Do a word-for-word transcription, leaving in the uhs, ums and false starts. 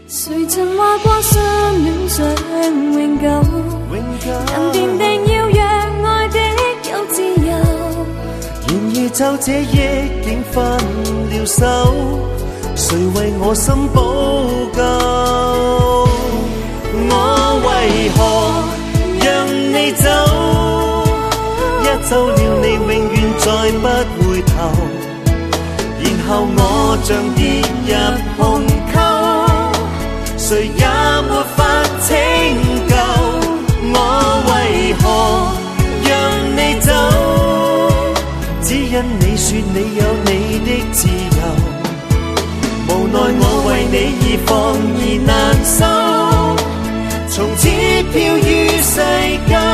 谁曾话过相戀想永久？人便定要讓愛的有自由。 然而就這夜竟分了手，誰為我心補救？我為何讓你走？一走了你永遠再不回頭，然後我像跌入虹溝，誰也沒法拯救。我為何讓你走？只因你說你有你的自由，無奈我為你而放而難收，從此飄於世間。